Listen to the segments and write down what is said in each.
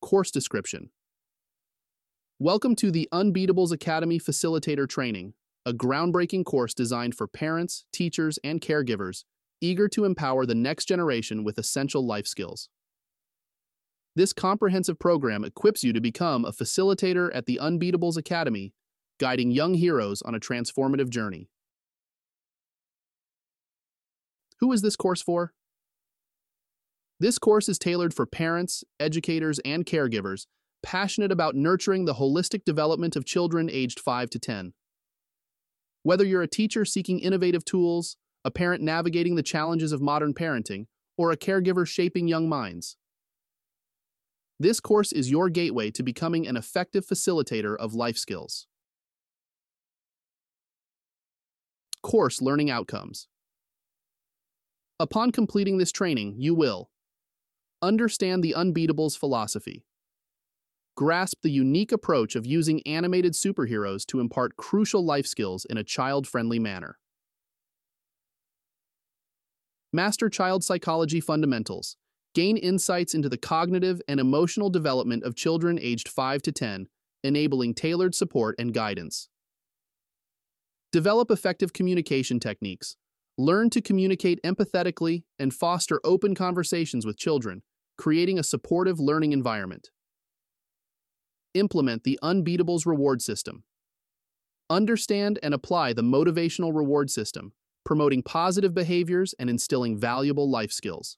Course description. Welcome to the Unbeatables Academy Facilitator Training, a groundbreaking course designed for parents, teachers, and caregivers eager to empower the next generation with essential life skills. This comprehensive program equips you to become a facilitator at the Unbeatables Academy, guiding young heroes on a transformative journey. Who is this course for? This course is tailored for parents, educators, and caregivers passionate about nurturing the holistic development of children aged 5 to 10. Whether you're a teacher seeking innovative tools, a parent navigating the challenges of modern parenting, or a caregiver shaping young minds, this course is your gateway to becoming an effective facilitator of life skills. Course learning outcomes. Upon completing this training, you will understand the Unbeatables philosophy, grasp the unique approach of using animated superheroes to impart crucial life skills in a child-friendly manner, master child psychology fundamentals, gain insights into the cognitive and emotional development of children aged 5 to 10, enabling tailored support and guidance, develop effective communication techniques, learn to communicate empathetically and foster open conversations with children, creating a supportive learning environment. Implement the Unbeatables reward system. Understand and apply the motivational reward system, promoting positive behaviors and instilling valuable life skills.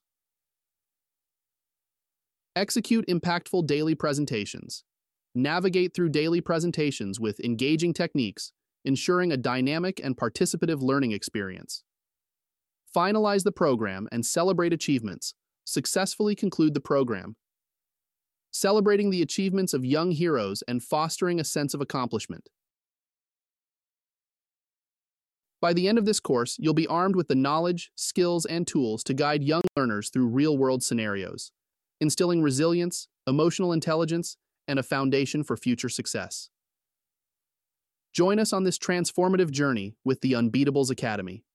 Execute impactful daily presentations. Navigate through daily presentations with engaging techniques, ensuring a dynamic and participative learning experience. Finalize the program and celebrate achievements. Successfully conclude the program, celebrating the achievements of young heroes and fostering a sense of accomplishment. By the end of this course, you'll be armed with the knowledge, skills, and tools to guide young learners through real-world scenarios, instilling resilience, emotional intelligence, and a foundation for future success. Join us on this transformative journey with the Unbeatables Academy.